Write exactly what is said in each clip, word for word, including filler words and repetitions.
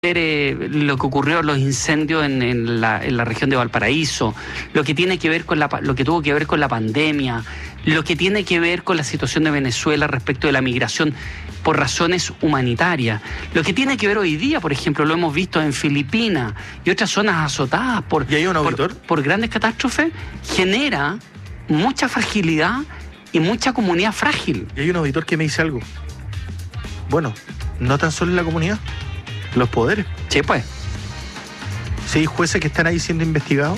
Eh, lo que ocurrió, los incendios en, en, la, en la región de Valparaíso, lo que tiene que ver con la, lo que tuvo que ver con la pandemia, lo que tiene que ver con la situación de Venezuela respecto de la migración por razones humanitarias, lo que tiene que ver hoy día, por ejemplo, lo hemos visto en Filipinas y otras zonas azotadas por, ¿Y hay un auditor? por, por grandes catástrofes, genera mucha fragilidad y mucha comunidad frágil. Y hay un auditor que me dice algo. Bueno, no tan solo en la comunidad, los poderes. Sí, pues. Si hay jueces que están ahí siendo investigados.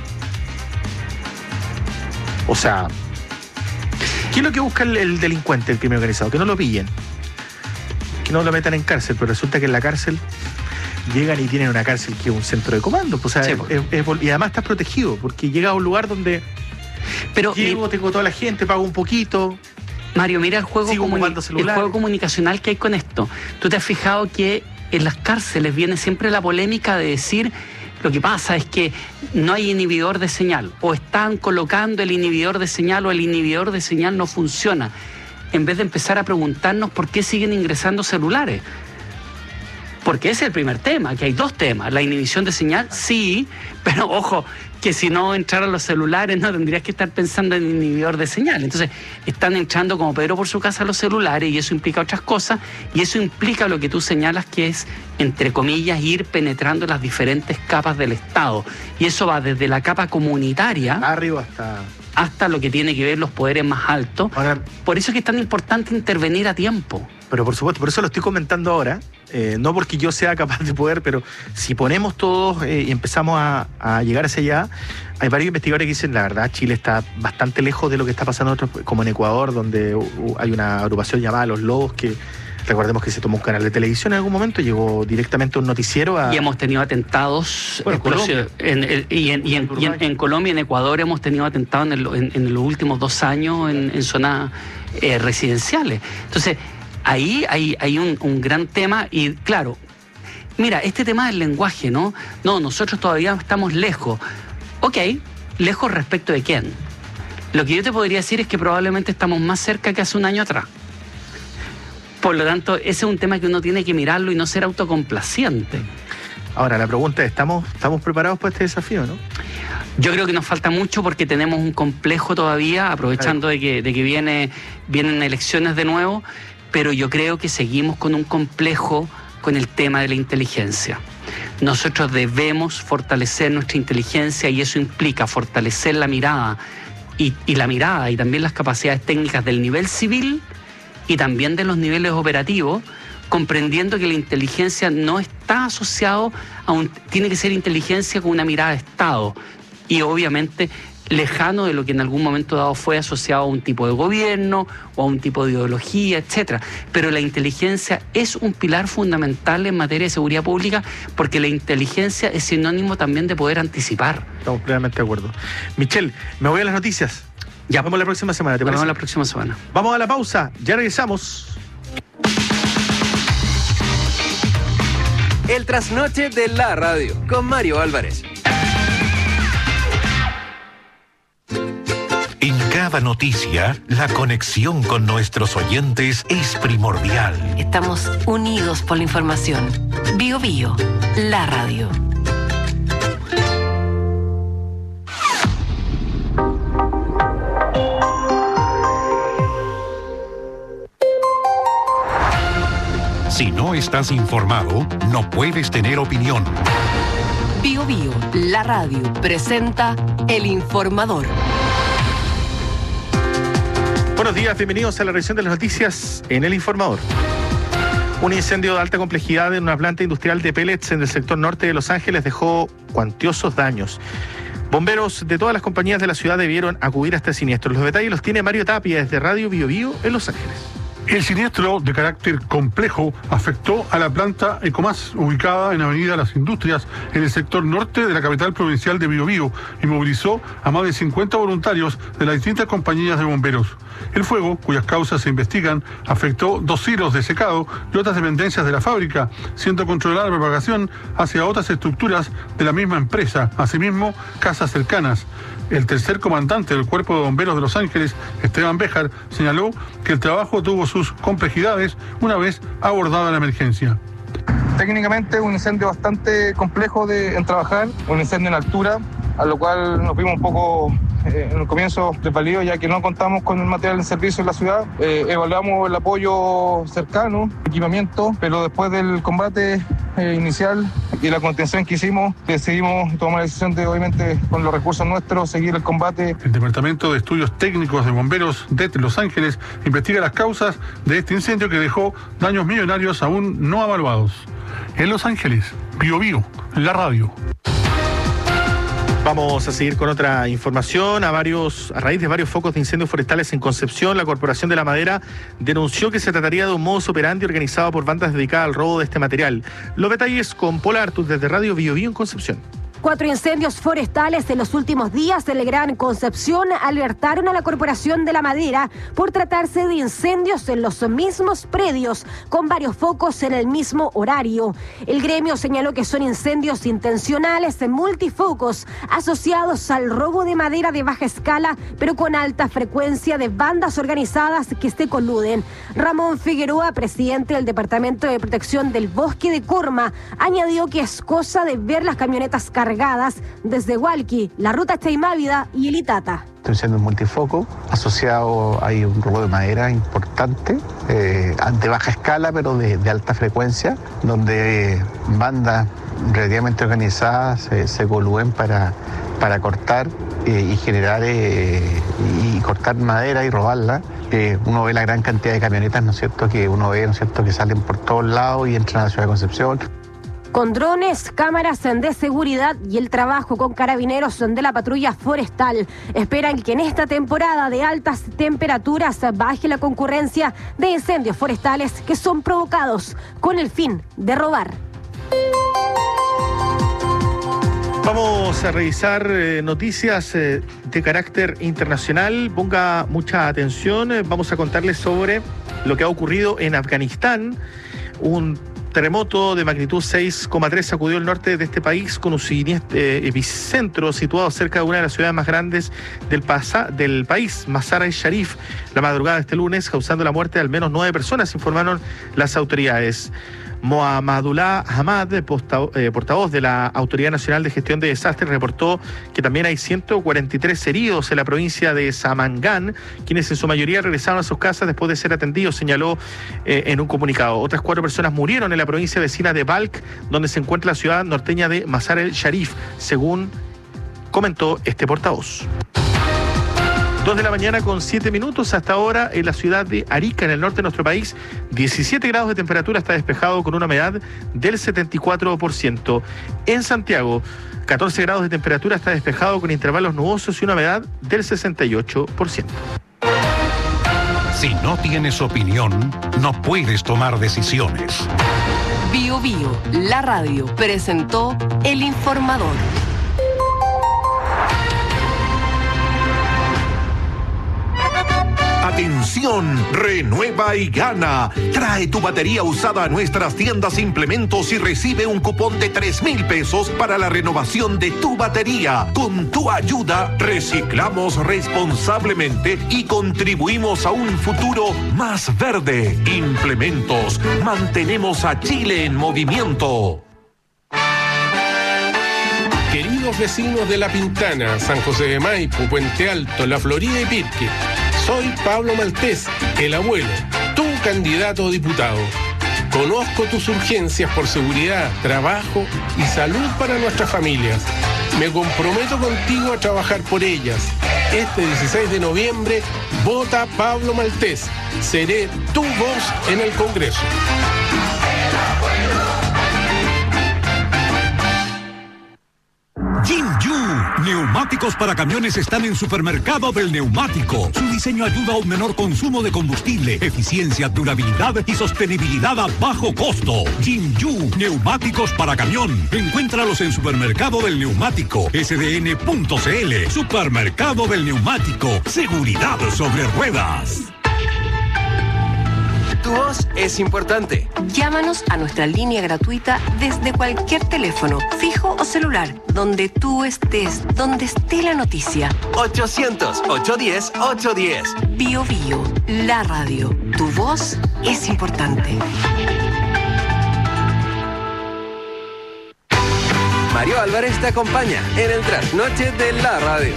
O sea, ¿qué es lo que busca el, el delincuente, el crimen organizado? Que no lo pillen, que no lo metan en cárcel, pero resulta que en la cárcel llegan y tienen una cárcel que es un centro de comando. Pues, o sea, sí, es, es, es, y además estás protegido, porque llega a un lugar donde pero, llego, mi... tengo toda la gente, pago un poquito. Mario, mira el juego, comuni- el juego comunicacional que hay con esto. ¿Tú te has fijado que en las cárceles viene siempre la polémica de decir lo que pasa es que no hay inhibidor de señal, o están colocando el inhibidor de señal o el inhibidor de señal no funciona, en vez de empezar a preguntarnos por qué siguen ingresando celulares? Porque ese es el primer tema, que hay dos temas. La inhibición de señal, sí, pero ojo, que si no entraran los celulares no tendrías que estar pensando en inhibidor de señal. Entonces, están entrando como Pedro por su casa los celulares y eso implica otras cosas, y eso implica lo que tú señalas, que es, entre comillas, ir penetrando las diferentes capas del Estado. Y eso va desde la capa comunitaria arriba hasta... hasta lo que tiene que ver los poderes más altos. Ahora, por eso es que es tan importante intervenir a tiempo. Pero por supuesto, por eso lo estoy comentando ahora, eh, no porque yo sea capaz de poder, pero si ponemos todos eh, y empezamos a, a llegar hacia allá, hay varios investigadores que dicen, la verdad, Chile está bastante lejos de lo que está pasando en otros, como en Ecuador, donde uh, hay una agrupación llamada Los Lobos, que recordemos que se tomó un canal de televisión en algún momento, llegó directamente a un noticiero a... Y hemos tenido atentados, bueno, en Colombia. En, en, y, en, y, en, y en, en Colombia y en Ecuador hemos tenido atentados en, el, en, en los últimos dos años en, en zonas eh, residenciales. Entonces, ahí hay, hay un, un gran tema y, claro, mira, este tema del lenguaje, ¿no? No, nosotros todavía estamos lejos. Ok, ¿lejos respecto de quién? Lo que yo te podría decir es que probablemente estamos más cerca que hace un año atrás. Por lo tanto, ese es un tema que uno tiene que mirarlo y no ser autocomplaciente. Ahora, la pregunta es, ¿estamos, estamos preparados para este desafío, no? Yo creo que nos falta mucho porque tenemos un complejo todavía, aprovechando de que, de que viene, vienen elecciones de nuevo, pero yo creo que seguimos con un complejo con el tema de la inteligencia. Nosotros debemos fortalecer nuestra inteligencia y eso implica fortalecer la mirada y, y la mirada y también las capacidades técnicas del nivel civil y también de los niveles operativos, comprendiendo que la inteligencia no está asociado a un... tiene que ser inteligencia con una mirada de Estado y obviamente lejano de lo que en algún momento dado fue asociado a un tipo de gobierno o a un tipo de ideología, etcétera. Pero la inteligencia es un pilar fundamental en materia de seguridad pública porque la inteligencia es sinónimo también de poder anticipar. Estamos plenamente de acuerdo. Michelle, me voy a las noticias. Ya, nos vemos la próxima semana, ¿te parece? Nos vemos la próxima semana. Vamos a la pausa, ya regresamos. El trasnoche de la radio, con Mario Álvarez. En cada noticia, la conexión con nuestros oyentes es primordial. Estamos unidos por la información. Bio Bio, la radio. Si no estás informado, no puedes tener opinión. Bio Bio, la radio, presenta El Informador. Buenos días, bienvenidos a la revisión de las noticias en El Informador. Un incendio de alta complejidad en una planta industrial de pellets en el sector norte de Los Ángeles dejó cuantiosos daños. Bomberos de todas las compañías de la ciudad debieron acudir a este siniestro. Los detalles los tiene Mario Tapia desde Radio Bio Bio en Los Ángeles. El siniestro, de carácter complejo, afectó a la planta Ecomas, ubicada en Avenida Las Industrias, en el sector norte de la capital provincial de Biobío, y movilizó a más de cincuenta voluntarios de las distintas compañías de bomberos. El fuego, cuyas causas se investigan, afectó dos hilos de secado y otras dependencias de la fábrica, siendo controlada la propagación hacia otras estructuras de la misma empresa, asimismo casas cercanas. El tercer comandante del Cuerpo de Bomberos de Los Ángeles, Esteban Béjar, señaló que el trabajo tuvo sus complejidades una vez abordada la emergencia. Técnicamente un incendio bastante complejo de en trabajar, un incendio en altura, a lo cual nos vimos un poco eh, en el comienzo desvalidos, ya que no contamos con el material en servicio en la ciudad. Eh, evaluamos el apoyo cercano, equipamiento, pero después del combate eh, inicial y la contención que hicimos, decidimos tomar la decisión de, obviamente, con los recursos nuestros, seguir el combate. El Departamento de Estudios Técnicos de Bomberos de Los Ángeles investiga las causas de este incendio que dejó daños millonarios aún no evaluados. En Los Ángeles, Bio Bio, la radio. Vamos a seguir con otra información. A varios, a raíz de varios focos de incendios forestales en Concepción, la Corporación de la Madera denunció que se trataría de un modus operandi organizado por bandas dedicadas al robo de este material. Los detalles con Paula Artus desde Radio Bio Bio en Concepción. Cuatro incendios forestales en los últimos días en el Gran Concepción alertaron a la Corporación de la Madera por tratarse de incendios en los mismos predios, con varios focos en el mismo horario. El gremio señaló que son incendios intencionales en multifocos asociados al robo de madera de baja escala, pero con alta frecuencia de bandas organizadas que se coluden. Ramón Figueroa, presidente del Departamento de Protección del Bosque de Corma, añadió que es cosa de ver las camionetas cargadas desde Hualqui, la ruta Chaimávida y el Itata. Estoy siendo un multifoco asociado, hay un robo de madera importante, eh, de baja escala pero de, de alta frecuencia, donde eh, bandas relativamente organizadas eh, se coluden para, para cortar eh, y generar eh, y cortar madera y robarla. Eh, uno ve la gran cantidad de camionetas, ¿no es cierto?, que uno ve, ¿no es cierto?, que salen por todos lados y entran a la ciudad de Concepción. Con drones, cámaras de seguridad y el trabajo con carabineros de la patrulla forestal, esperan que en esta temporada de altas temperaturas baje la concurrencia de incendios forestales que son provocados con el fin de robar. Vamos a revisar eh, noticias eh, de carácter internacional. Ponga mucha atención. Eh, vamos a contarles sobre lo que ha ocurrido en Afganistán. Un terremoto de magnitud seis coma tres sacudió el norte de este país con un siniestro eh, epicentro situado cerca de una de las ciudades más grandes del, pasa, del país, Mazar-e-Sharif, la madrugada de este lunes, causando la muerte de al menos nueve personas, informaron las autoridades. Mohamadullah Hamad, eh, portavoz de la Autoridad Nacional de Gestión de Desastres, reportó que también hay ciento cuarenta y tres heridos en la provincia de Samangan, quienes en su mayoría regresaron a sus casas después de ser atendidos, señaló eh, en un comunicado. Otras cuatro personas murieron en la provincia vecina de Balkh, donde se encuentra la ciudad norteña de Mazar-e-Sharif, según comentó este portavoz. Dos de la mañana con siete minutos hasta ahora en la ciudad de Arica, en el norte de nuestro país, diecisiete grados de temperatura, está despejado con una humedad del setenta y cuatro por ciento. En Santiago, catorce grados de temperatura, está despejado con intervalos nubosos y una humedad del sesenta y ocho por ciento. Si no tienes opinión, no puedes tomar decisiones. Bio Bio, la radio, presentó El Informador. Atención, renueva y gana. Trae tu batería usada a nuestras tiendas Implementos y recibe un cupón de tres mil pesos para la renovación de tu batería. Con tu ayuda, reciclamos responsablemente y contribuimos a un futuro más verde. Implementos, mantenemos a Chile en movimiento. Queridos vecinos de La Pintana, San José de Maipo, Puente Alto, La Florida y Pirque, soy Pablo Maltés, el abuelo, tu candidato a diputado. Conozco tus urgencias por seguridad, trabajo y salud para nuestras familias. Me comprometo contigo a trabajar por ellas. Este dieciséis de noviembre, vota Pablo Maltés. Seré tu voz en el Congreso. Jinju, neumáticos para camiones están en Supermercado del Neumático. Su diseño ayuda a un menor consumo de combustible, eficiencia, durabilidad y sostenibilidad a bajo costo. Jinju, neumáticos para camión. Encuéntralos en Supermercado del Neumático, S D N punto C L. Supermercado del Neumático, seguridad sobre ruedas. Tu voz es importante. Llámanos a nuestra línea gratuita desde cualquier teléfono, fijo o celular, donde tú estés, donde esté la noticia. ochocientos, ochocientos diez, ochocientos diez. Bio Bio, la radio. Tu voz es importante. Mario Álvarez te acompaña en el trasnoche de la radio.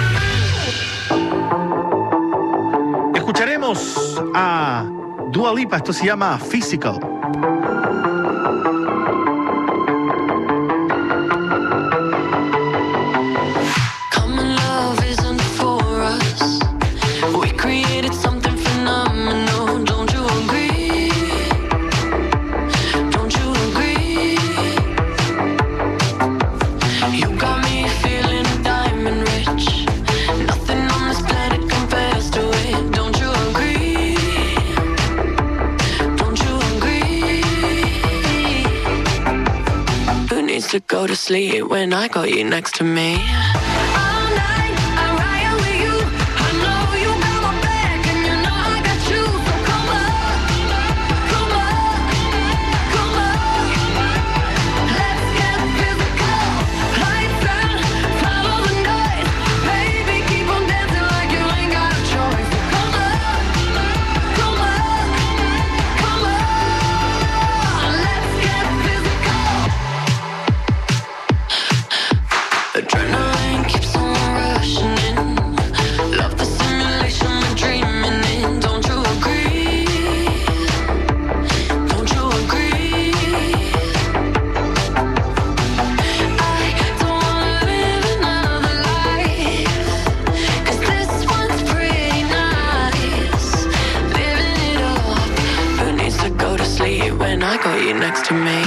Escucharemos a Dua Lipa, esto se llama Physical. To go to sleep when I got you next to me. When I got you next to me.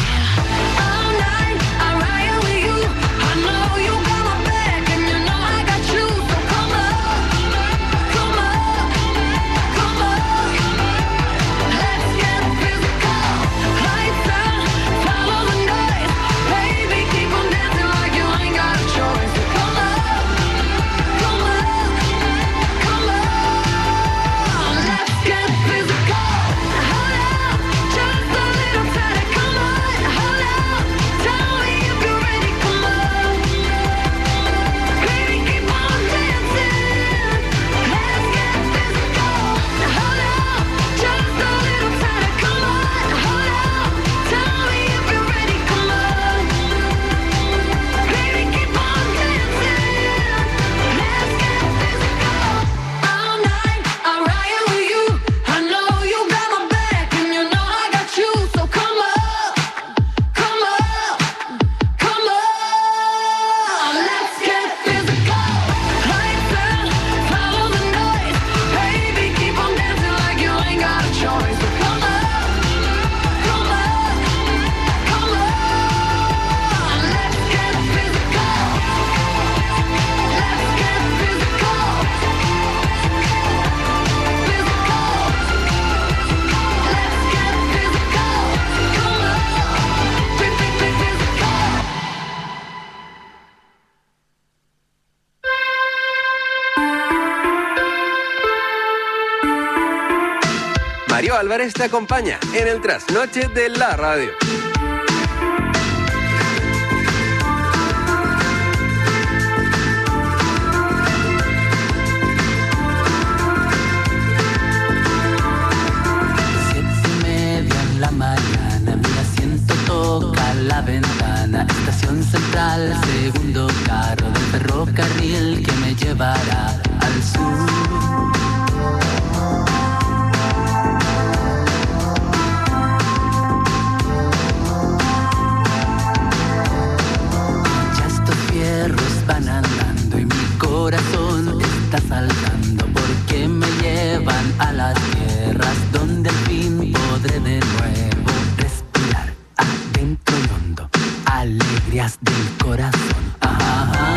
Mario Álvarez te acompaña en el trasnoche de la radio. Siete y media en la mañana, mi asiento toca la ventana. Estación central, segundo carro del ferrocarril que me llevará al sur. Van andando y mi corazón está saltando porque me llevan a las tierras donde al fin podré de nuevo respirar adentro y hondo alegrías del corazón. Ajá.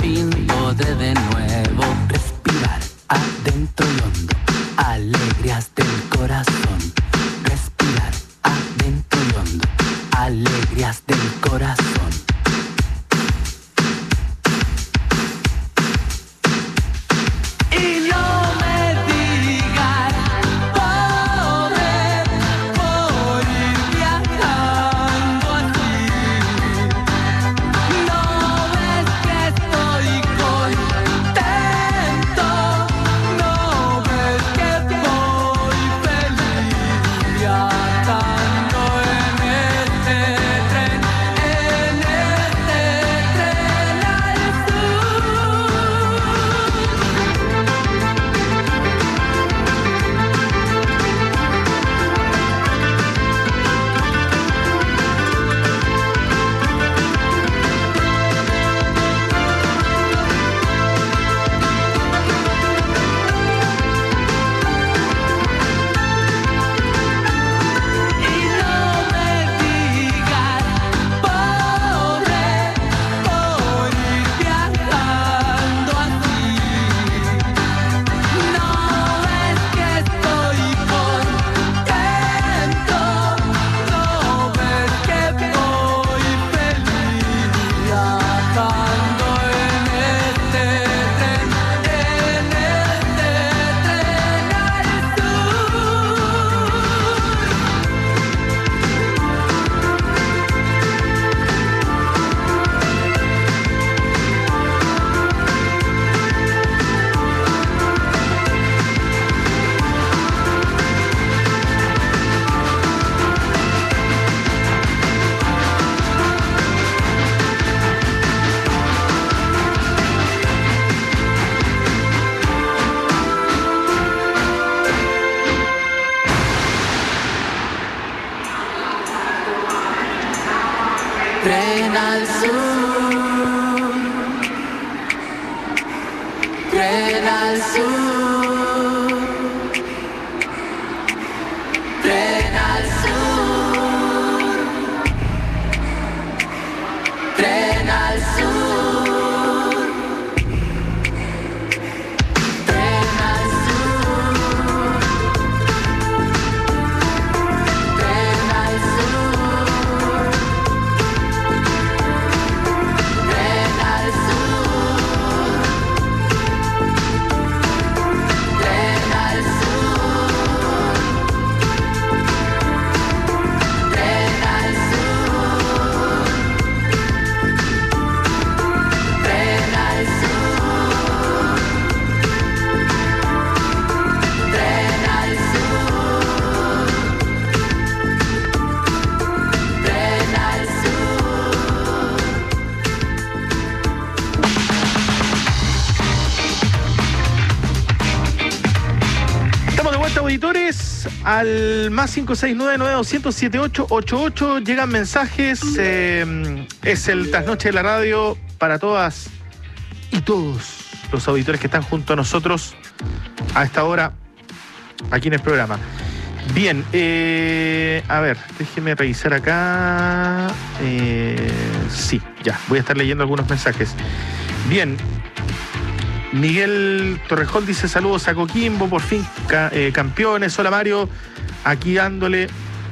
fin podré de nuevo respirar adentro y hondo, alegrías del corazón. Respirar adentro y hondo, alegrías del corazón. Tren al sur, tren al sur, tren al sur, tren al sur. Auditores, al más cinco seis nueve nueve dos cero siete ocho ocho ocho llegan mensajes. Eh, es el trasnoche de la radio para todas y todos los auditores que están junto a nosotros a esta hora aquí en el programa. Bien, eh, a ver, déjeme revisar acá. Eh, sí, ya, voy a estar leyendo algunos mensajes. Bien. Miguel Torrejón dice saludos a Coquimbo, por fin ca eh, campeones. Hola Mario, aquí dándole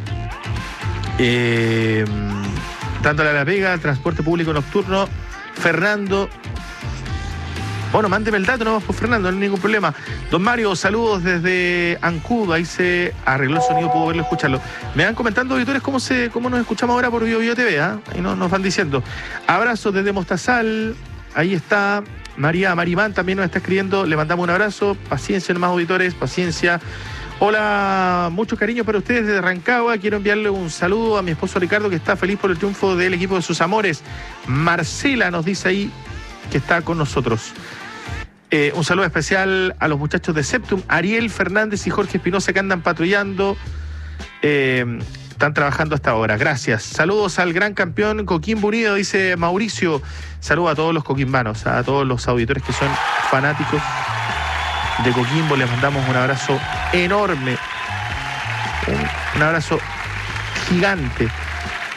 eh, dándole a la pega, transporte público nocturno. Fernando, bueno, mándeme el dato, no vamos por Fernando, no hay ningún problema. Don Mario, saludos desde Ancudo, ahí se arregló el sonido, puedo verlo, escucharlo. Me van comentando, auditores, cómo, se, cómo nos escuchamos ahora por Bio Bio T V, ¿eh? Ahí nos, nos van diciendo. Abrazos desde Mostazal, ahí está. María Marimán también nos está escribiendo, le mandamos un abrazo, paciencia nomás, auditores, paciencia. Hola, mucho cariño para ustedes desde Rancagua. Quiero enviarle un saludo a mi esposo Ricardo, que está feliz por el triunfo del equipo de sus amores. Marcela nos dice ahí que está con nosotros. Eh, un saludo especial a los muchachos de Septum, Ariel Fernández y Jorge Espinosa, que andan patrullando. Eh, están trabajando hasta ahora. Gracias. Saludos al gran campeón Coquimbo Unido, dice Mauricio. Saludos a todos los coquimbanos, a todos los auditores que son fanáticos de Coquimbo. Les mandamos un abrazo enorme. Un, un abrazo gigante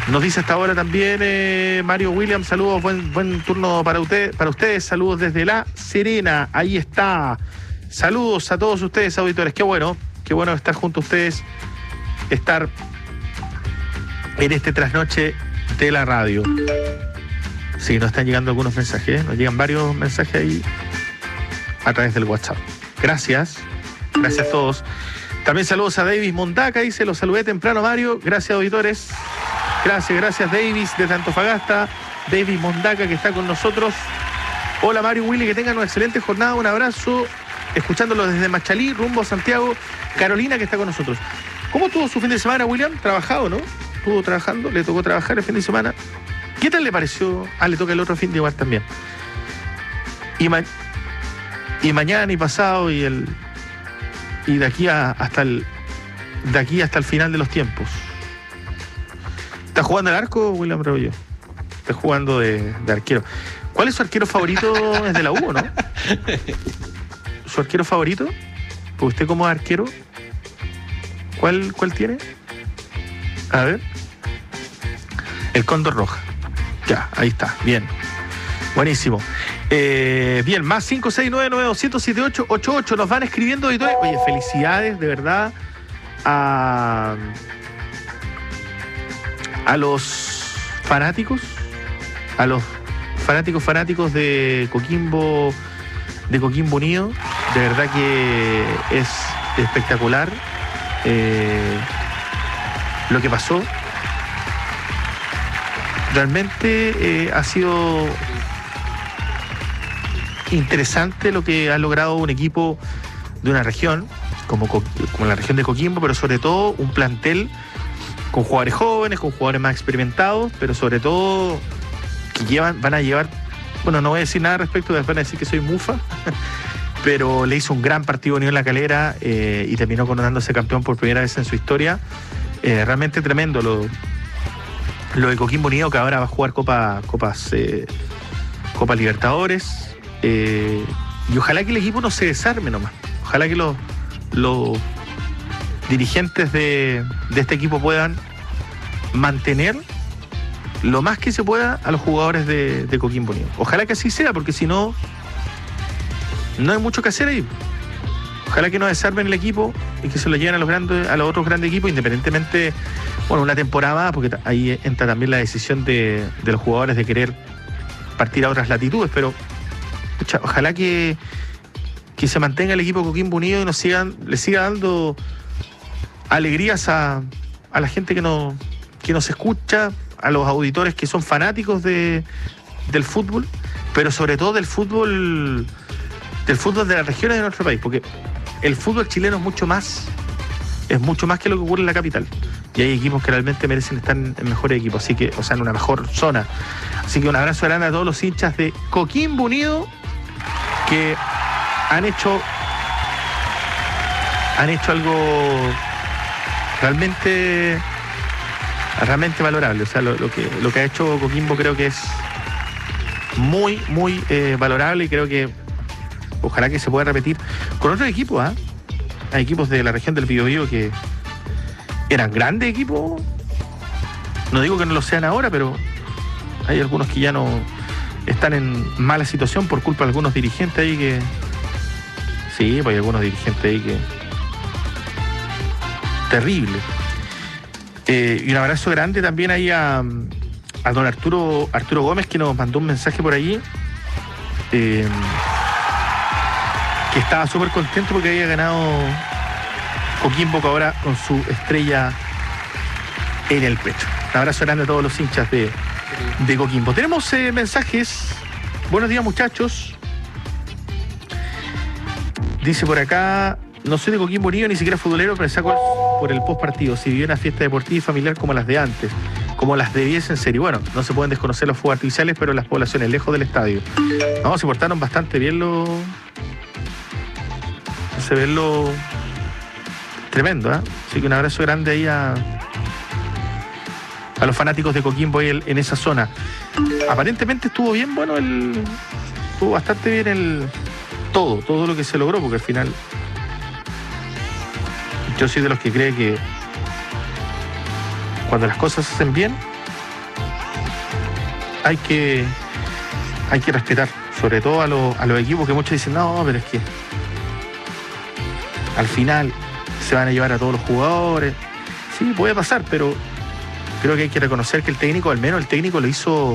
Nos dice hasta ahora también eh, Mario Williams, saludos, buen, buen turno para, usted, para ustedes, saludos desde La Serena, ahí está. Saludos a todos ustedes, auditores, qué bueno, qué bueno estar junto a ustedes, estar en este trasnoche de la radio. Sí, nos están llegando algunos mensajes, ¿eh? Nos llegan varios mensajes ahí a través del WhatsApp. Gracias, gracias a todos. También saludos a Davis Mondaca, dice, los saludé temprano, Mario. Gracias, auditores. Gracias, gracias, Davis, desde Antofagasta. Davis Mondaca, que está con nosotros. Hola, Mario, Willy, que tengan una excelente jornada. Un abrazo. Escuchándolo desde Machalí, rumbo a Santiago. Carolina, que está con nosotros. ¿Cómo estuvo su fin de semana, William? Trabajado, ¿no? Estuvo trabajando, le tocó trabajar el fin de semana. ¿Qué tal le pareció? Ah, le toca el otro fin de igual también. Y, ma- y mañana y pasado y el... y de aquí a, hasta el de aquí hasta el final de los tiempos. ¿Está jugando el arco, William Rebollo? Está jugando de, de arquero. ¿Cuál es su arquero favorito desde la U, no? ¿Su arquero favorito? Pues usted como arquero, ¿cuál, cuál tiene? A ver. El Cóndor Roja. Ya, ahí está, bien. Buenísimo. Eh, bien, más cinco seis nueve nueve dos cero siete ocho ocho ocho. Nos van escribiendo auditores. Oye, felicidades de verdad a, a los fanáticos, a los fanáticos fanáticos de Coquimbo, de Coquimbo Unido. De verdad que es espectacular eh, lo que pasó. Realmente eh, ha sido interesante lo que ha logrado un equipo de una región como, como la región de Coquimbo, pero sobre todo un plantel con jugadores jóvenes, con jugadores más experimentados, pero sobre todo que llevan, van a llevar, bueno, no voy a decir nada respecto, después van a decir que soy mufa, pero le hizo un gran partido Unión La Calera eh, y terminó coronándose campeón por primera vez en su historia. Eh, realmente tremendo lo, lo de Coquimbo Unido, que ahora va a jugar Copa, Copas, eh, Copa Libertadores. Eh, y ojalá que el equipo no se desarme nomás. Ojalá que los, los dirigentes de, de este equipo puedan mantener lo más que se pueda a los jugadores de, de Coquimbo Unido. Ojalá que así sea, porque si no, no hay mucho que hacer ahí. Ojalá que no desarmen el equipo y que se lo lleven a los grandes, a los otros grandes equipos, independientemente, bueno, una temporada más, porque ahí entra también la decisión de, de los jugadores de querer partir a otras latitudes, pero pucha, ojalá que, que se mantenga el equipo Coquimbo Unido y nos sigan, le siga dando alegrías a, a la gente que nos, que nos escucha, a los auditores que son fanáticos de, del fútbol, pero sobre todo del fútbol, del fútbol de las regiones de nuestro país, porque el fútbol chileno es mucho más, es mucho más que lo que ocurre en la capital. Y hay equipos que realmente merecen estar en mejores equipos, así que, o sea, en una mejor zona. Así que un abrazo grande a todos los hinchas de Coquimbo Unido que han hecho han hecho algo realmente realmente valorable. O sea, lo, lo que lo que ha hecho Coquimbo creo que es muy, muy eh, valorable, y creo que ojalá que se pueda repetir con otros equipos, ¿eh? Hay equipos de la región del Biobío que eran grandes equipos. No digo que no lo sean ahora, pero hay algunos que ya no están en mala situación por culpa de algunos dirigentes ahí que... Sí, pues hay algunos dirigentes ahí que... Terrible. Eh, y un abrazo grande también ahí a, a don Arturo, Arturo Gómez, que nos mandó un mensaje por allí. Eh, que estaba súper contento porque había ganado Coquimbo ahora con su estrella en el pecho. Un abrazo grande a todos los hinchas de, de Coquimbo. Tenemos eh, mensajes. Buenos días, muchachos. Dice por acá: no soy de Coquimbo Unido, ni siquiera futbolero, pero saco por el post partido. Si viviera una fiesta deportiva y familiar como las de antes, como las debiesen ser. Y bueno, no se pueden desconocer los fuegos artificiales, pero las poblaciones lejos del estadio. No, se portaron bastante bien los... Se ve lo tremendo, ¿eh? Así que un abrazo grande ahí a, a los fanáticos de Coquimbo ahí en esa zona. Aparentemente estuvo bien, bueno, el estuvo bastante bien el todo, todo lo que se logró, porque al final yo soy de los que cree que cuando las cosas se hacen bien, hay que hay que respetar, sobre todo a, los, a los equipos que muchos dicen, no, pero es que al final se van a llevar a todos los jugadores. Sí, puede pasar, pero creo que hay que reconocer que el técnico, al menos el técnico lo hizo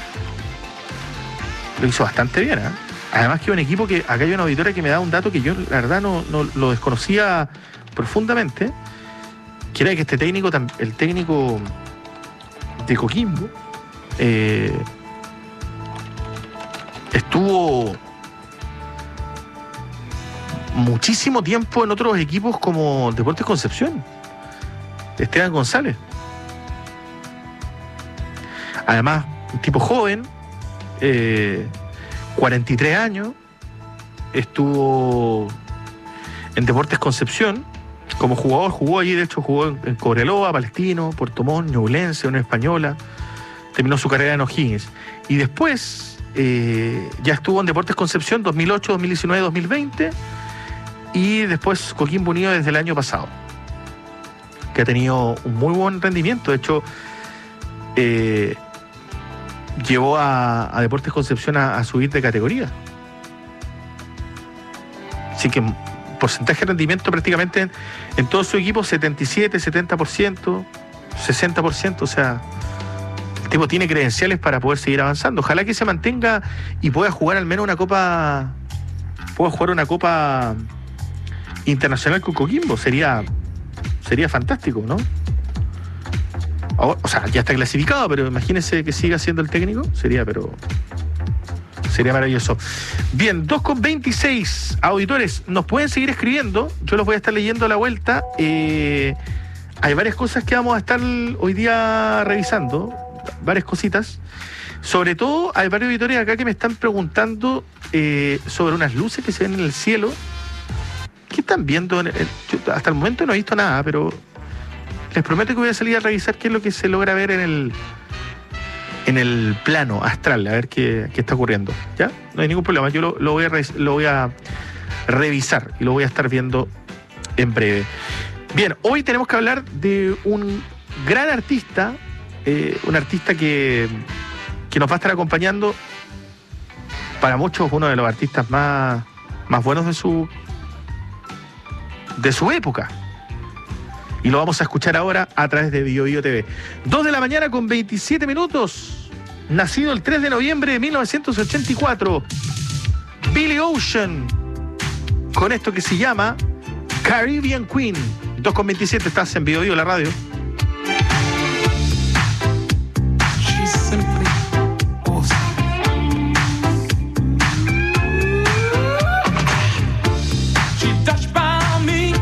lo hizo bastante bien, ¿eh? Además que un equipo que, acá hay una auditoria que me da un dato que yo la verdad no, no lo desconocía profundamente, que era que este técnico, el técnico de Coquimbo, eh, estuvo muchísimo tiempo en otros equipos como Deportes Concepción, Esteban González. Además, un tipo joven, eh, cuarenta y tres años, estuvo en Deportes Concepción como jugador, jugó allí, de hecho jugó en, en Cobreloa, Palestino, Puerto Montt, Ñublense, Unión Española, terminó su carrera en O'Higgins. Y después eh, ya estuvo en Deportes Concepción dos mil ocho, dos mil diecinueve, dos mil veinte, y después Coquimbo Unido desde el año pasado, que ha tenido un muy buen rendimiento. De hecho, eh, llevó a, a Deportes Concepción a, a subir de categoría. Así que porcentaje de rendimiento prácticamente en, en todo su equipo, setenta y siete, setenta por ciento, sesenta por ciento, o sea, el tipo tiene credenciales para poder seguir avanzando. Ojalá que se mantenga y pueda jugar al menos una copa, pueda jugar una copa internacional con Coquimbo, sería, sería fantástico, ¿no? O sea, ya está clasificado, pero imagínense que siga siendo el técnico, sería, pero sería maravilloso. Bien, dos con veintiséis, auditores, nos pueden seguir escribiendo, yo los voy a estar leyendo a la vuelta. Eh, hay varias cosas que vamos a estar hoy día revisando, varias cositas. Sobre todo, hay varios auditores acá que me están preguntando eh, sobre unas luces que se ven en el cielo. ¿Qué están viendo? En el, yo hasta el momento no he visto nada, pero les prometo que voy a salir a revisar qué es lo que se logra ver en el en el plano astral, a ver qué, qué está ocurriendo. ¿Ya? No hay ningún problema, yo lo, lo, voy a, lo voy a revisar y lo voy a estar viendo en breve. Bien, hoy tenemos que hablar de un gran artista, eh, un artista que, que nos va a estar acompañando, para muchos uno de los artistas más, más buenos de su, de su época. Y lo vamos a escuchar ahora a través de Bio Bio T V. dos de la mañana con veintisiete minutos. Nacido el tres de noviembre de mil novecientos ochenta y cuatro. Billy Ocean. Con esto que se llama Caribbean Queen. dos con veintisiete, estás en Bio Bio, la radio. She's simply awesome. She touched by me.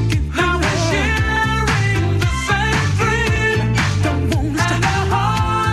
Heart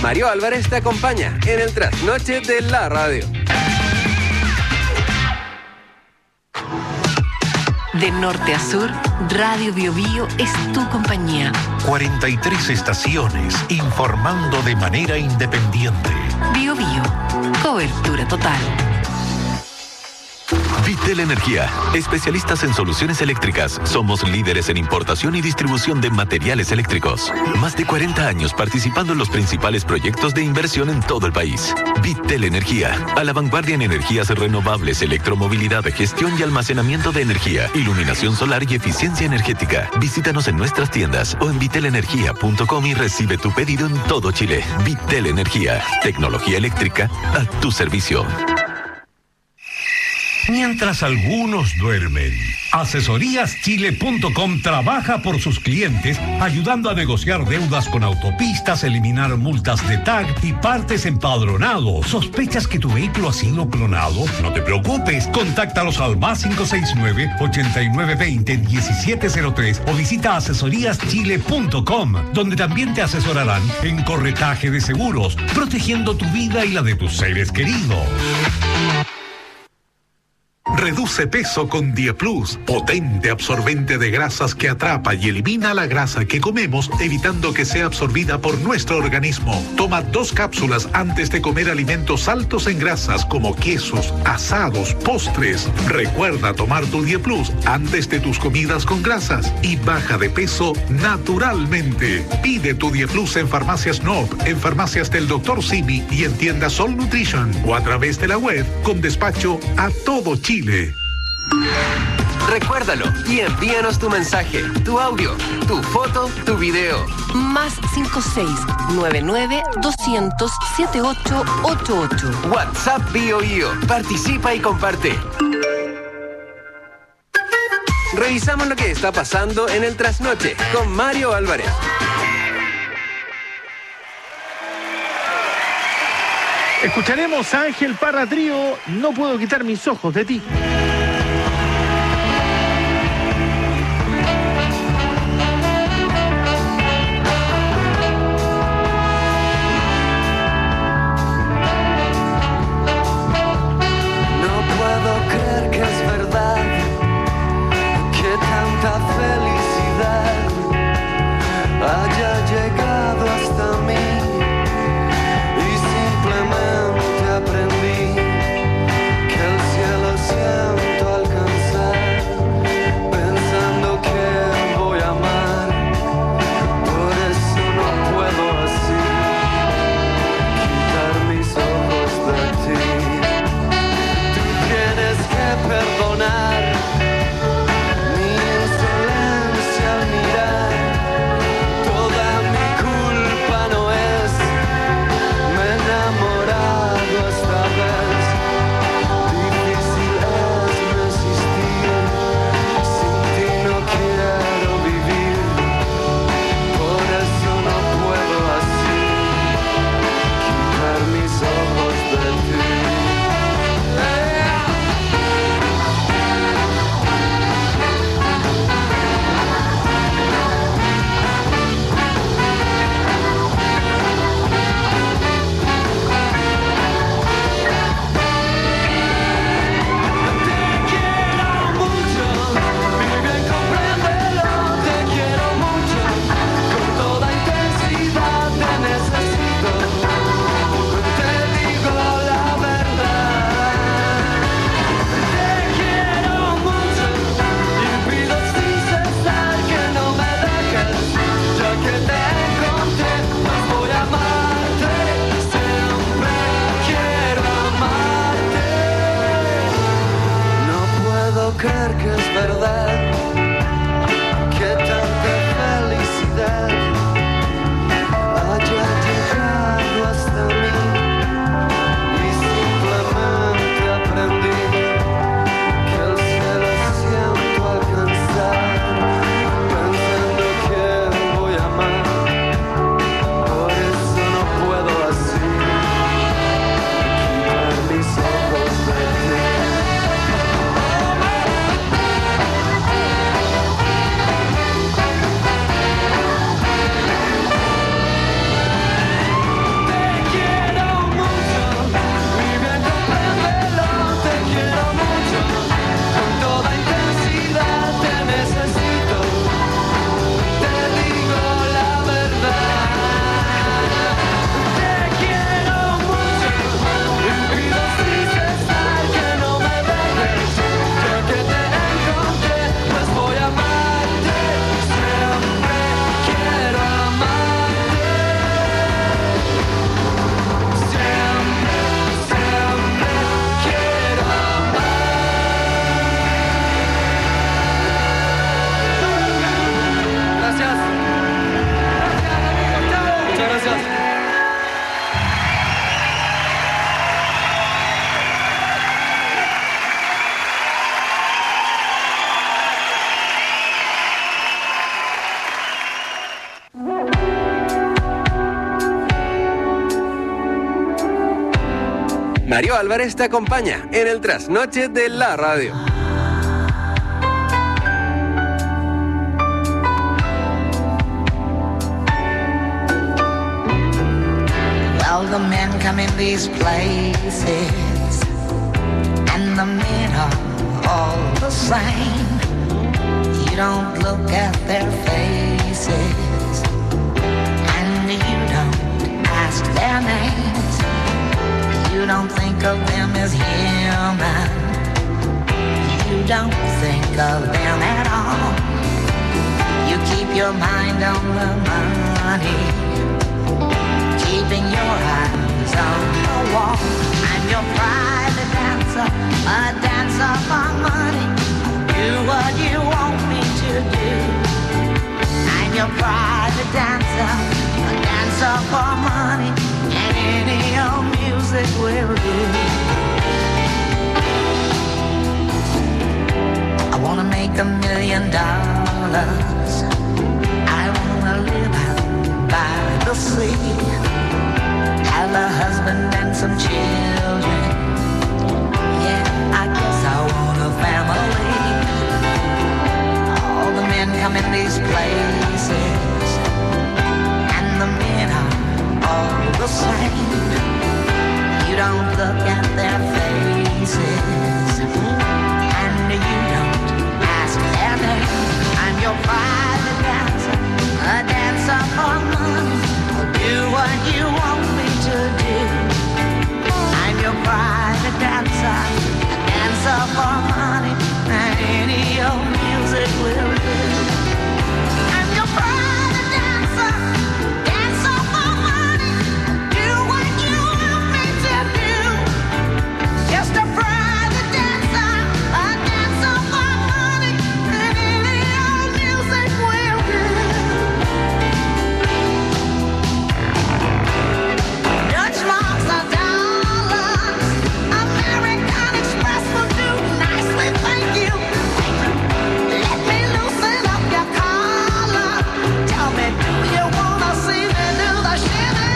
Mario Álvarez te acompaña en el trasnoche de la radio. De norte a sur, Radio Bio Bio es tu compañía. cuarenta y tres estaciones informando de manera independiente. Bio Bio, cobertura total. Vitel Energía, especialistas en soluciones eléctricas. Somos líderes en importación y distribución de materiales eléctricos. Más de cuarenta años participando en los principales proyectos de inversión en todo el país. Vitel Energía, a la vanguardia en energías renovables, electromovilidad, gestión y almacenamiento de energía, iluminación solar y eficiencia energética. Visítanos en nuestras tiendas o en vitel energía punto com y recibe tu pedido en todo Chile. Vitel Energía, tecnología eléctrica a tu servicio. Mientras algunos duermen, asesorías chile punto com trabaja por sus clientes, ayudando a negociar deudas con autopistas, eliminar multas de tag y partes empadronado. ¿Sospechas que tu vehículo ha sido clonado? No te preocupes, contáctalos al más cinco seis nueve, ochenta y nueve veinte, diecisiete cero tres o visita asesorías chile punto com, donde también te asesorarán en corretaje de seguros, protegiendo tu vida y la de tus seres queridos. Reduce peso con Dieplus, potente absorbente de grasas que atrapa y elimina la grasa que comemos, evitando que sea absorbida por nuestro organismo. Toma dos cápsulas antes de comer alimentos altos en grasas como quesos, asados, postres. Recuerda tomar tu Dieplus antes de tus comidas con grasas y baja de peso naturalmente. Pide tu Dieplus en Farmacias Nob, en farmacias del doctor Simi y en tiendas Sol Nutrition o a través de la web con despacho a todo Chile. Recuérdalo y envíanos tu mensaje, tu audio, tu foto, tu video. Más cinco seis nueve nueve, doscientos, setenta y ocho ochenta y ocho. WhatsApp Bio Bio. Participa y comparte. Revisamos lo que está pasando en el trasnoche con Mario Álvarez. Escucharemos a Ángel Parra Trío, No puedo quitar mis ojos de ti. No puedo creer que es verdad, que tanta felicidad haya llegado hasta mí. Aprendí que el cielo siempre Mario Álvarez te acompaña en el trasnoche de la radio. Well, the men come in these places, and the men are all the same. You don't look at their faces, and you don't ask their names. You don't think of them as human. You don't think of them at all. You keep your mind on the money, keeping your eyes on the wall. I'm your private dancer, a dancer for money. Do what you want me to do. I'm your private dancer, a dancer for money, and any old music will do. I wanna make a million dollars. I wanna live out by the sea, have a husband and some children. Yeah, I guess I want a family. All the men come in these places, and the men are all the same. You don't look at their faces, and you don't ask their name. I'm your private dancer, a dancer for money. Do what you want me to do. I'm your private dancer, a dancer for money, and any old music will do. I'm your private dancer, dancer for money. Do what you want me to do. Just a private dancer, a dancer for money, and any old music will do. Dutch marks are dollars, American Express will do nicely, thank you. Let me loosen up your collar. Tell me, do you wanna see me do the shimmy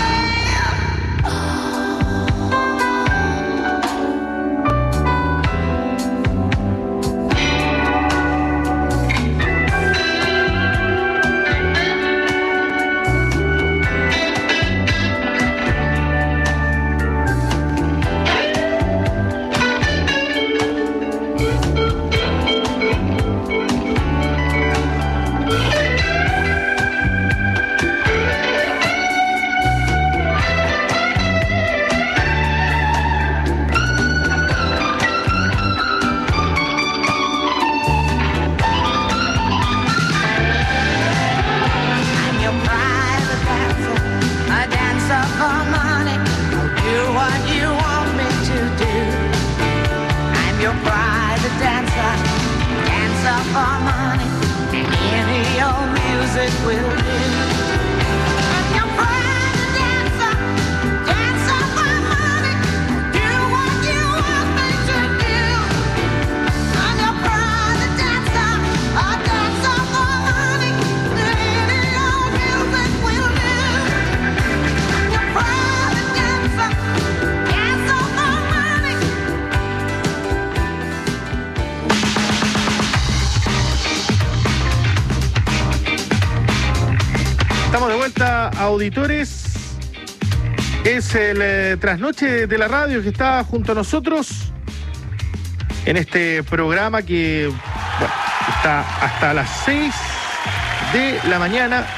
auditores, es el eh, trasnoche de la radio que está junto a nosotros en este programa que bueno, está hasta las seis de la mañana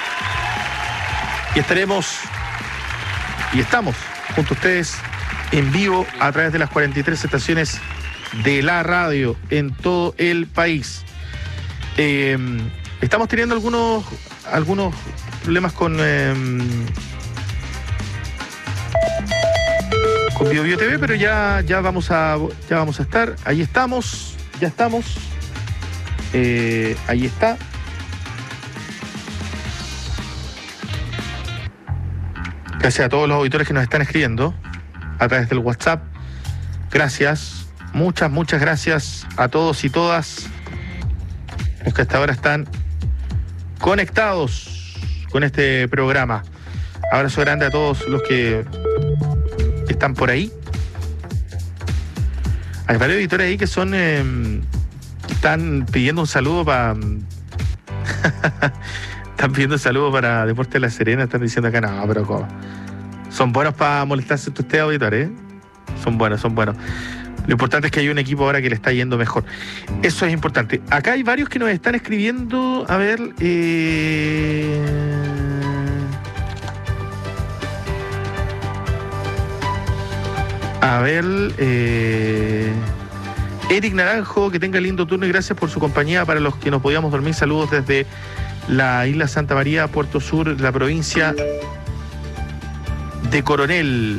y estaremos y estamos junto a ustedes en vivo a través de las cuarenta y tres estaciones de la radio en todo el país. Eh, estamos teniendo algunos algunos problemas con eh, con Bio Bio T V, pero ya, ya vamos a ya vamos a estar. Ahí estamos, ya estamos. Eh, ahí está. Gracias a todos los auditores que nos están escribiendo a través del WhatsApp. Gracias, muchas, muchas gracias a todos y todas los que hasta ahora están conectados con este programa. Abrazo grande a todos los que están por ahí. Hay varios editores ahí que son... Eh, están pidiendo un saludo para... están pidiendo un saludo para Deportes de La Serena. Están diciendo acá, no, pero ¿cómo? Son buenos para molestarse ustedes, auditores, ¿eh? Son buenos, son buenos. Lo importante es que hay un equipo ahora que le está yendo mejor. Eso es importante. Acá hay varios que nos están escribiendo. A ver... Eh... A ver... Eh... Eric Naranjo, que tenga lindo turno y gracias por su compañía para los que no podíamos dormir. Saludos desde la isla Santa María, Puerto Sur, la provincia de Coronel.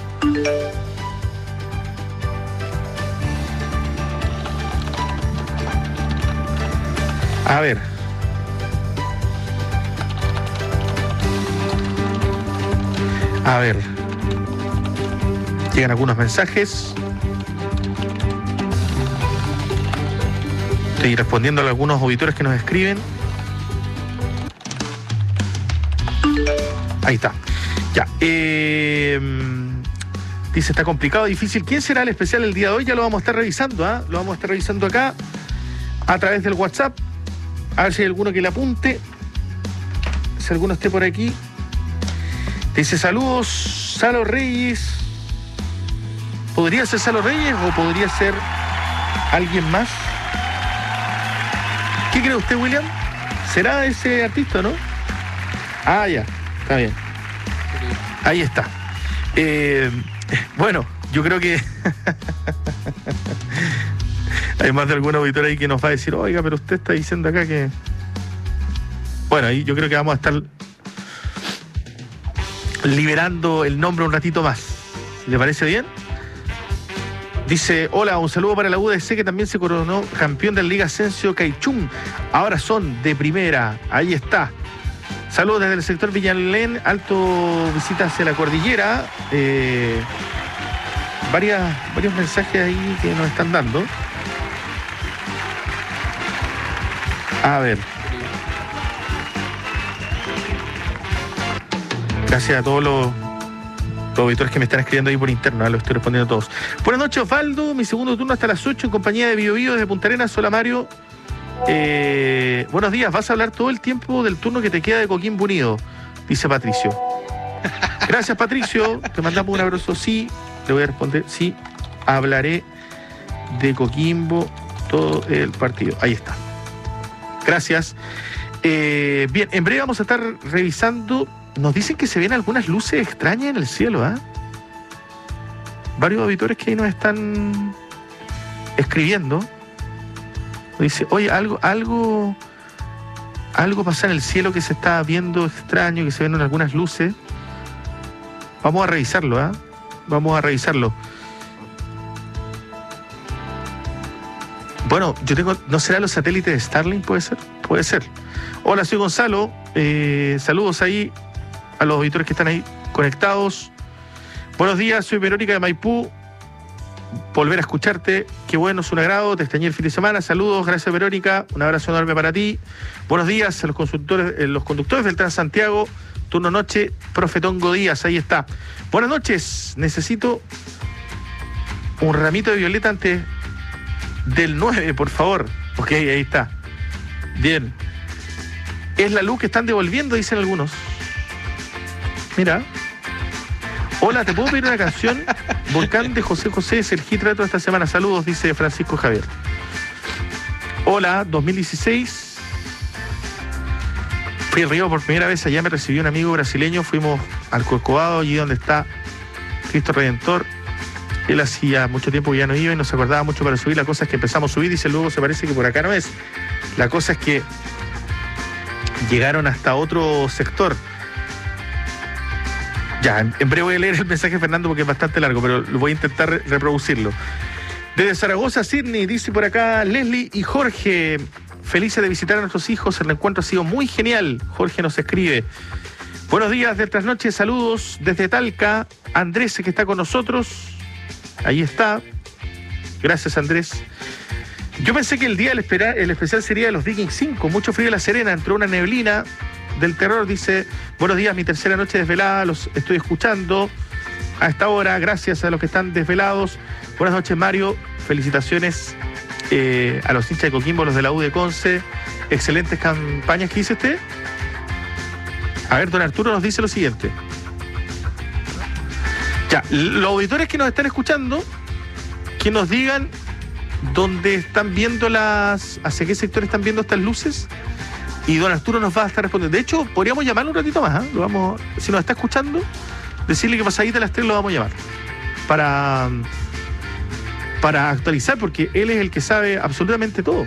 A ver. A ver. Llegan algunos mensajes. Estoy respondiendo a algunos auditores que nos escriben. Ahí está. Ya. Eh, dice, está complicado, difícil. ¿Quién será el especial el día de hoy? Ya lo vamos a estar revisando, ¿ah? ¿eh? Lo vamos a estar revisando acá a través del WhatsApp. A ver si hay alguno que le apunte. Si alguno esté por aquí. Dice, saludos, Salo Reyes. ¿Podría ser Salo Reyes o podría ser alguien más? ¿Qué cree usted, William? ¿Será ese artista, no? Ah, ya, está bien. Ahí está. Eh, bueno, yo creo que hay más de algún auditor ahí que nos va a decir, oiga, pero usted está diciendo acá que... Bueno, ahí yo creo que vamos a estar liberando el nombre un ratito más. ¿Le parece bien? Dice, hola, un saludo para la U D C que también se coronó campeón de la Liga Ascenso Caichún. Ahora son de primera. Ahí está. Saludos desde el sector Villalén, alto visita hacia la cordillera. Eh, varias, varios mensajes ahí que nos están dando. A ver. Gracias a todos los... los auditores que me están escribiendo ahí por interno, ¿eh? Lo estoy respondiendo a todos. Buenas noches, Osvaldo. Mi segundo turno hasta las ocho en compañía de Bio Bio desde Punta Arenas. Hola, Mario. Eh, buenos días. ¿Vas a hablar todo el tiempo del turno que te queda de Coquimbo Unido? Dice Patricio. Gracias, Patricio. Te mandamos un abrazo. Sí, le voy a responder. Sí, hablaré de Coquimbo todo el partido. Ahí está. Gracias. Eh, bien, en breve vamos a estar revisando. Nos dicen que se ven algunas luces extrañas en el cielo, ¿ah? ¿eh? Varios auditores que ahí nos están escribiendo. Dice, oye, algo, algo, algo pasa en el cielo que se está viendo extraño, que se ven algunas luces. Vamos a revisarlo, ¿ah? ¿eh? Vamos a revisarlo. Bueno, yo tengo, ¿no será los satélites de Starlink? ¿Puede ser? Puede ser. Hola, soy Gonzalo. Eh, saludos ahí a los auditores que están ahí conectados. Buenos días, soy Verónica de Maipú. Volver a escucharte, qué bueno, es un agrado, te extrañé el fin de semana. Saludos, gracias Verónica, un abrazo enorme para ti. Buenos días a los consultores, eh, los conductores del Transantiago, turno noche, profe Tongo Díaz, ahí está. Buenas noches, necesito un ramito de violeta antes del nueve, por favor. Ok, ahí está. Bien. Es la luz que están devolviendo, dicen algunos. Mira. Hola, ¿te puedo pedir una canción? Volcán de José José es el hit retro de esta semana. Saludos, dice Francisco Javier. Hola, dos mil dieciséis. Fui al Río por primera vez. Allá me recibió un amigo brasileño. Fuimos al Corcovado, allí donde está Cristo Redentor. Él hacía mucho tiempo que ya no iba y nos acordaba mucho para subir. La cosa es que empezamos a subir y dice, luego se parece que por acá no es. La cosa es que llegaron hasta otro sector. Ya, en breve voy a leer el mensaje de Fernando porque es bastante largo, pero lo voy a intentar re- reproducirlo. Desde Zaragoza, Sydney, dice por acá Leslie y Jorge, felices de visitar a nuestros hijos, el reencuentro ha sido muy genial. Jorge nos escribe. Buenos días de trasnoche, saludos desde Talca. Andrés, que está con nosotros. Ahí está. Gracias, Andrés. Yo pensé que el día del espera- el especial sería de los Vikings cinco. Mucho frío en La Serena, entró una neblina del terror. Dice, buenos días, mi tercera noche desvelada, los estoy escuchando a esta hora. Gracias a los que están desvelados. Buenas noches, Mario. Felicitaciones eh, a los hinchas de Coquimbo, los de la U de Conce. Excelentes campañas. ¿Qué dice usted? A ver, don Arturo nos dice lo siguiente. Ya, los auditores que nos están escuchando, que nos digan dónde están viendo las... hacia qué sector están viendo estas luces. Y don Arturo nos va a estar respondiendo. De hecho, podríamos llamarlo un ratito más, ¿eh? Lo vamos, si nos está escuchando, decirle que pasadita a las tres lo vamos a llamar. Para, para actualizar, porque él es el que sabe absolutamente todo.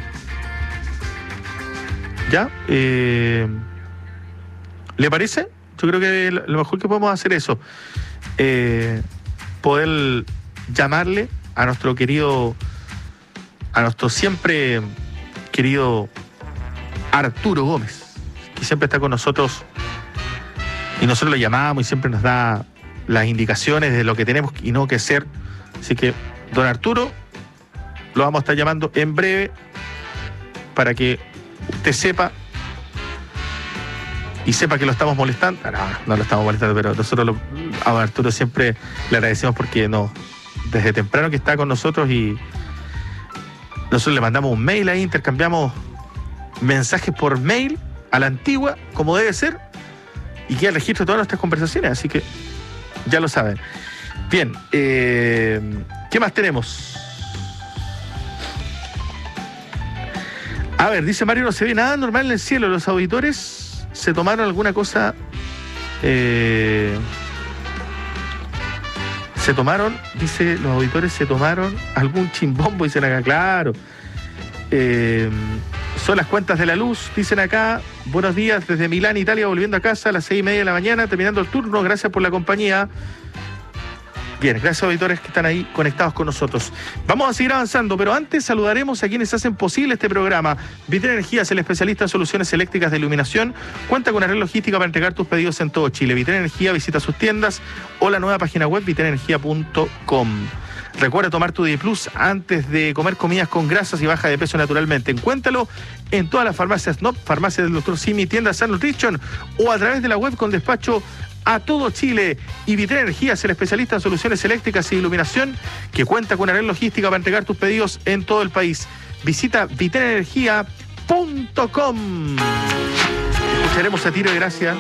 ¿Ya? Eh, ¿Le parece? Yo creo que lo mejor que podemos hacer es eso. Eh, poder llamarle a nuestro querido, a nuestro siempre querido Arturo Gómez, que siempre está con nosotros y nosotros lo llamamos y siempre nos da las indicaciones de lo que tenemos y no que hacer. Así que, don Arturo, lo vamos a estar llamando en breve para que usted sepa y sepa que lo estamos molestando. No, no lo estamos molestando, pero nosotros lo, a don Arturo siempre le agradecemos porque no, desde temprano que está con nosotros y nosotros le mandamos un mail ahí, intercambiamos mensajes por mail a la antigua, como debe ser, y queda el registro de todas nuestras conversaciones, así que ya lo saben. Bien, eh, ¿qué más tenemos? A ver, dice Mario, no se ve nada normal en el cielo. Los auditores se tomaron alguna cosa... Eh, se tomaron, dice, los auditores se tomaron algún chimbombo, dicen acá, claro. Eh, son las cuentas de la luz, dicen acá. Buenos días desde Milán, Italia, volviendo a casa a las seis y media de la mañana, terminando el turno. Gracias por la compañía. Bien, gracias a auditores que están ahí conectados con nosotros. Vamos a seguir avanzando, pero antes saludaremos a quienes hacen posible este programa. Vitel Energía es el especialista en soluciones eléctricas de iluminación. Cuenta con una red logística para entregar tus pedidos en todo Chile. Vitel Energía, visita sus tiendas o la nueva página web vitel energía punto com. Recuerda tomar tu D Plus antes de comer comidas con grasas y baja de peso naturalmente. Encuéntralo en todas las farmacias N O P, farmacias del doctor Simi, tiendas Sun Nutrition o a través de la web con despacho a todo Chile. Y Vitel Energía es el especialista en soluciones eléctricas y iluminación que cuenta con una red logística para entregar tus pedidos en todo el país. Visita vitel energía punto com. Escucharemos a tiro de gracia.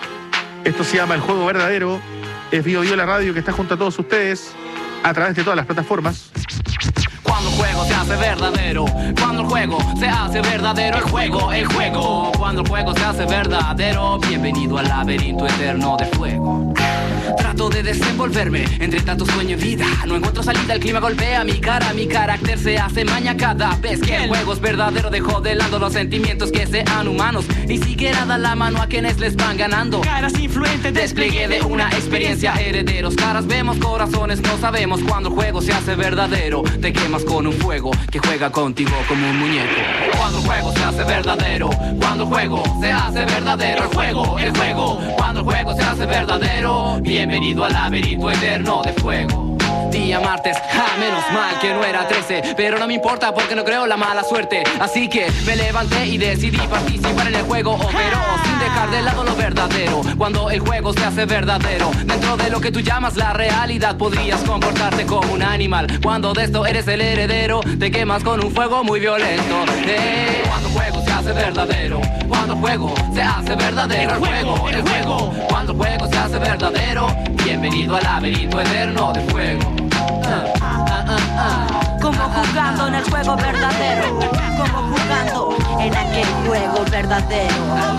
Esto se llama El Juego Verdadero. Es Bio Bio la radio que está junto a todos ustedes a través de todas las plataformas. Cuando el juego se hace verdadero, cuando el juego se hace verdadero, el juego, el juego, cuando el juego se hace verdadero, bienvenido al laberinto eterno de fuego. Trato de desenvolverme entre tanto sueño y vida. No encuentro salida, el clima golpea mi cara. Mi carácter se hace maña cada vez que el juego es verdadero. Dejo de lado los sentimientos que sean humanos. Ni siquiera da la mano a quienes les van ganando. Caras influentes, despliegue de una experiencia. Herederos, caras vemos, corazones no sabemos. Cuando el juego se hace verdadero, te quemas con un fuego que juega contigo como un muñeco. Cuando el juego se hace verdadero, cuando el juego se hace verdadero, el juego, el juego, cuando el juego se hace verdadero, bienvenido al laberinto eterno de fuego. Día martes, ja, menos mal que no era trece, pero no me importa porque no creo la mala suerte. Así que me levanté y decidí participar en el juego operó, sin dejar de lado lo verdadero. Cuando el juego se hace verdadero, dentro de lo que tú llamas la realidad, podrías comportarte como un animal. Cuando de esto eres el heredero, te quemas con un fuego muy violento. eh, Cuando el juego se hace verdadero, cuando el juego se hace verdadero, el juego, el juego, cuando el juego se hace verdadero, bienvenido al laberinto eterno de fuego. Uh, uh, uh, uh. Como jugando en el juego verdadero, como jugando en aquel juego verdadero.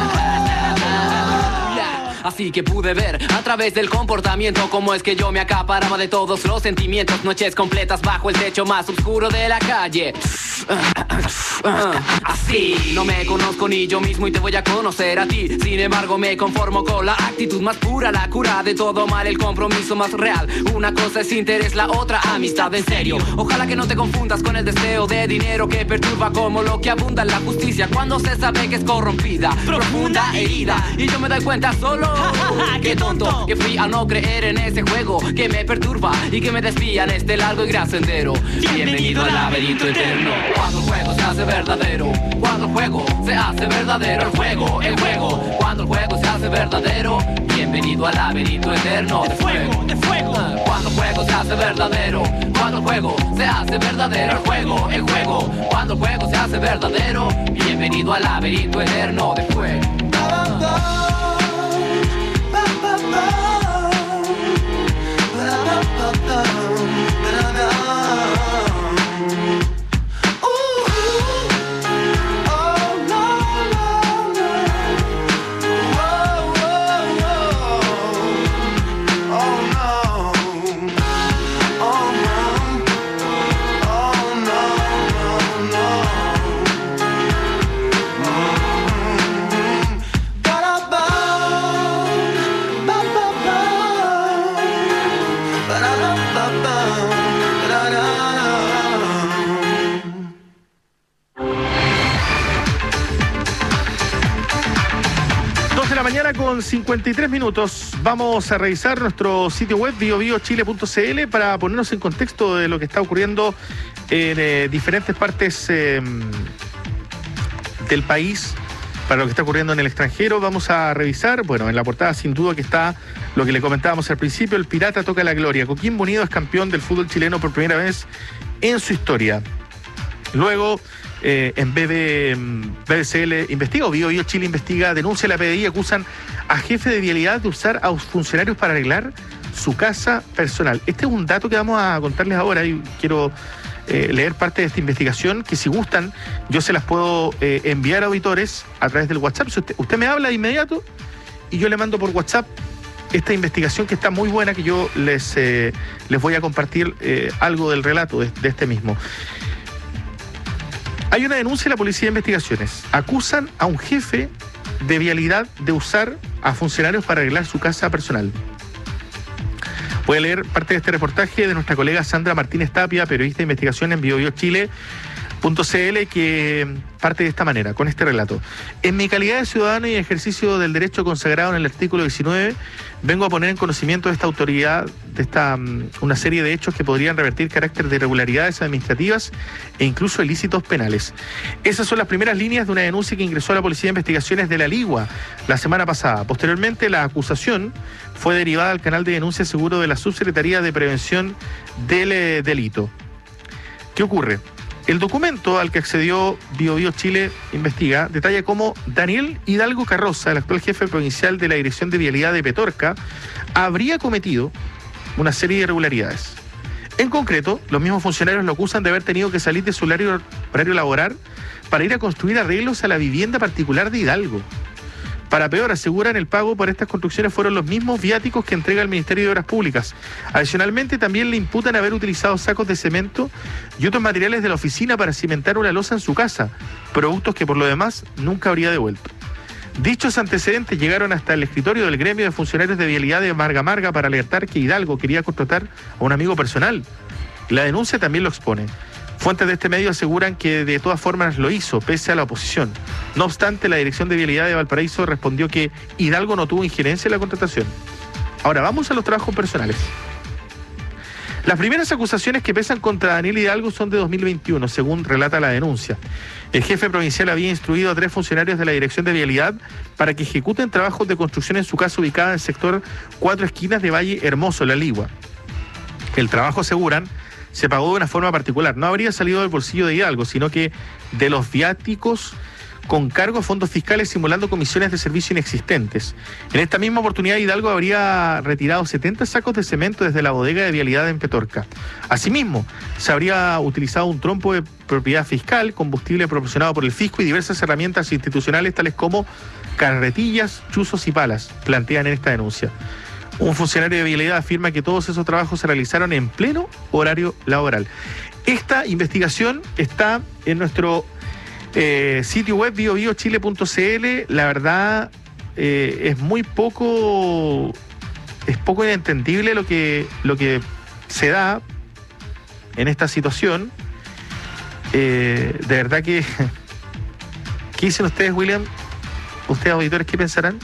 Así que pude ver a través del comportamiento cómo es que yo me acaparaba de todos los sentimientos. Noches completas bajo el techo más oscuro de la calle. Así no me conozco ni yo mismo y te voy a conocer a ti. Sin embargo me conformo con la actitud más pura, la cura de todo mal, el compromiso más real. Una cosa es interés, la otra amistad en serio. Ojalá que no te confundas con el deseo de dinero que perturba como lo que abunda en la justicia cuando se sabe que es corrompida, profunda herida. Y yo me doy cuenta solo, qué tonto que fui a no creer en ese juego que me perturba y que me desvía en este largo y gran sendero. Bienvenido al laberinto eterno. Cuando el juego se hace verdadero, cuando el juego se hace verdadero, el juego, el juego, cuando el juego se hace verdadero, bienvenido bienvenido al laberinto eterno de fuego, de fuego. Cuando el juego se hace verdadero, cuando el juego se hace verdadero, el juego, el juego. Cuando el juego se hace verdadero, bienvenido al laberinto eterno de fuego. Con cincuenta y tres minutos vamos a revisar nuestro sitio web bio bio chile punto c l para ponernos en contexto de lo que está ocurriendo en eh, diferentes partes eh, del país, para lo que está ocurriendo en el extranjero. Vamos a revisar, bueno, en la portada sin duda que está lo que le comentábamos al principio: el Pirata toca la gloria. Coquimbo Unido es campeón del fútbol chileno por primera vez en su historia. Luego, Eh, en B B, B B C L investiga, o Bio Bio Chile investiga, denuncia a la P D I, acusan a jefe de vialidad de usar a funcionarios para arreglar su casa personal. Este es un dato que vamos a contarles ahora y quiero eh, leer parte de esta investigación, que si gustan yo se las puedo eh, enviar a auditores a través del WhatsApp. Si usted, usted me habla de inmediato y yo le mando por WhatsApp esta investigación, que está muy buena, que yo les, eh, les voy a compartir eh, algo del relato de, de este mismo. Hay una denuncia de la Policía de Investigaciones. Acusan a un jefe de vialidad de usar a funcionarios para arreglar su casa personal. Voy a leer parte de este reportaje de nuestra colega Sandra Martínez Tapia, periodista de investigación en bio bio chile punto c l, que parte de esta manera, con este relato. En mi calidad de ciudadano y ejercicio del derecho consagrado en el artículo diecinueve, vengo a poner en conocimiento de esta autoridad, de esta una serie de hechos que podrían revertir carácter de irregularidades administrativas e incluso ilícitos penales. Esas son las primeras líneas de una denuncia que ingresó a la Policía de Investigaciones de La Ligua la semana pasada. Posteriormente, la acusación fue derivada al canal de denuncia seguro de la Subsecretaría de Prevención del eh, Delito. ¿Qué ocurre? El documento al que accedió Bio Bio Chile Investiga detalla cómo Daniel Hidalgo Carroza, el actual jefe provincial de la Dirección de Vialidad de Petorca, habría cometido una serie de irregularidades. En concreto, los mismos funcionarios lo acusan de haber tenido que salir de su horario, horario laboral para ir a construir arreglos a la vivienda particular de Hidalgo. Para peor, aseguran, el pago por estas construcciones fueron los mismos viáticos que entrega el Ministerio de Obras Públicas. Adicionalmente, también le imputan haber utilizado sacos de cemento y otros materiales de la oficina para cimentar una losa en su casa, productos que por lo demás nunca habría devuelto. Dichos antecedentes llegaron hasta el escritorio del gremio de funcionarios de vialidad de Marga Marga para alertar que Hidalgo quería contratar a un amigo personal. La denuncia también lo expone. Fuentes de este medio aseguran que de todas formas lo hizo, pese a la oposición. No obstante, la Dirección de Vialidad de Valparaíso respondió que Hidalgo no tuvo injerencia en la contratación. Ahora, vamos a los trabajos personales. Las primeras acusaciones que pesan contra Daniel Hidalgo son de dos mil veintiuno, según relata la denuncia. El jefe provincial había instruido a tres funcionarios de la Dirección de Vialidad para que ejecuten trabajos de construcción en su casa ubicada en el sector Cuatro Esquinas de Valle Hermoso, La Ligua. El trabajo, aseguran, se pagó de una forma particular. No habría salido del bolsillo de Hidalgo, sino que de los viáticos con cargo a fondos fiscales, simulando comisiones de servicio inexistentes. En esta misma oportunidad, Hidalgo habría retirado setenta sacos de cemento desde la bodega de vialidad en Petorca. Asimismo, se habría utilizado un trompo de propiedad fiscal, combustible proporcionado por el fisco y diversas herramientas institucionales tales como carretillas, chuzos y palas, plantean en esta denuncia. Un funcionario de vialidad afirma que todos esos trabajos se realizaron en pleno horario laboral. Esta investigación está en nuestro eh, sitio web bio bio chile punto c l. La verdad eh, es muy poco, es poco entendible lo que, lo que se da en esta situación. Eh, de verdad que... ¿Qué dicen ustedes, William? ¿Ustedes, auditores, qué pensarán?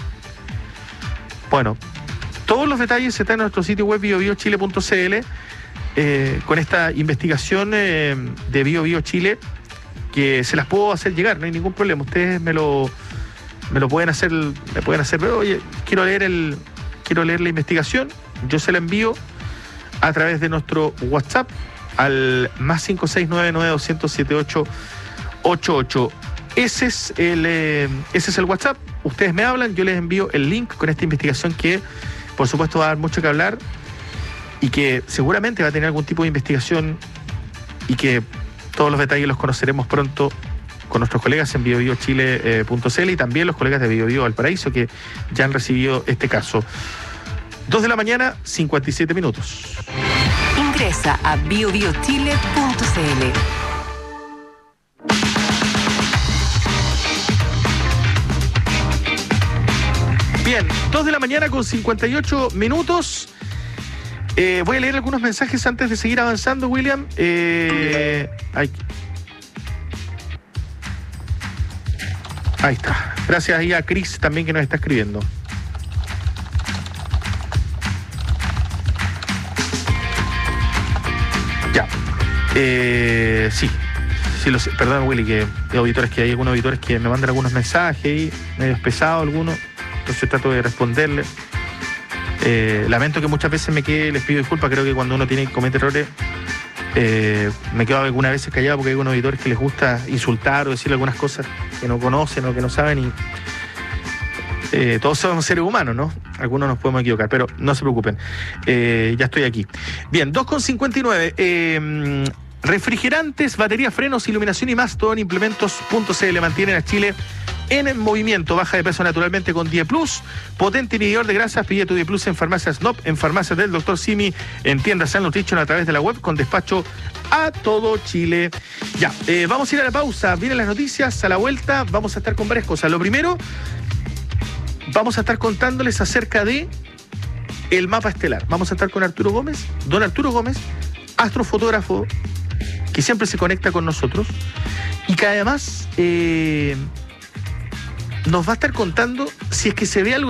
Bueno, todos los detalles están en nuestro sitio web bio bio chile punto c l eh, con esta investigación eh, de Bio Bio Chile, que se las puedo hacer llegar, no hay ningún problema. Ustedes me lo me lo pueden hacer, me pueden hacer, pero oye, quiero leer el quiero leer la investigación, yo se la envío a través de nuestro WhatsApp al más cinco seis nueve nueve dos cero cero siete ocho ocho ocho. Ese es el eh, ese es el WhatsApp. Ustedes me hablan, yo les envío el link con esta investigación que, por supuesto, va a dar mucho que hablar y que seguramente va a tener algún tipo de investigación y que todos los detalles los conoceremos pronto con nuestros colegas en bio bio chile punto c l y también los colegas de BioBio Valparaíso que ya han recibido este caso. dos de la mañana, cincuenta y siete minutos. Ingresa a bio bio chile punto c l. Bien, dos de la mañana con cincuenta y ocho minutos. Eh, voy a leer algunos mensajes antes de seguir avanzando, William. Eh, ahí. ahí está. Gracias ahí a Cris también que nos está escribiendo. Ya. Eh, sí. Sí, lo sé. Perdón, Willy, que hay auditores que hay algunos auditores que me mandan algunos mensajes y medio pesados algunos. Entonces trato de responderle. Eh, lamento que muchas veces me quede, les pido disculpas, creo que cuando uno tiene comete errores, eh, me quedo algunas veces callado porque hay algunos auditores que les gusta insultar o decir algunas cosas que no conocen o que no saben y eh, todos somos seres humanos, ¿no? Algunos nos podemos equivocar, pero no se preocupen, eh, ya estoy aquí. Bien, dos con cincuenta y nueve. Eh, refrigerantes, baterías, frenos, iluminación y más, todo en implementos punto c l mantienen a Chile en movimiento. Baja de peso naturalmente con Die Plus, potente inhibidor de grasas. Pide tu Die Plus en farmacias N O P, en farmacias del doctor Simi, en tiendas San Nutrition a través de la web con despacho a todo Chile. Ya, eh, vamos a ir a la pausa. Vienen las noticias, a la vuelta vamos a estar con varias cosas. Lo primero, vamos a estar contándoles acerca de el mapa estelar. Vamos a estar con Arturo Gómez, don Arturo Gómez, astrofotógrafo que siempre se conecta con nosotros y que además eh, nos va a estar contando si es que se ve algo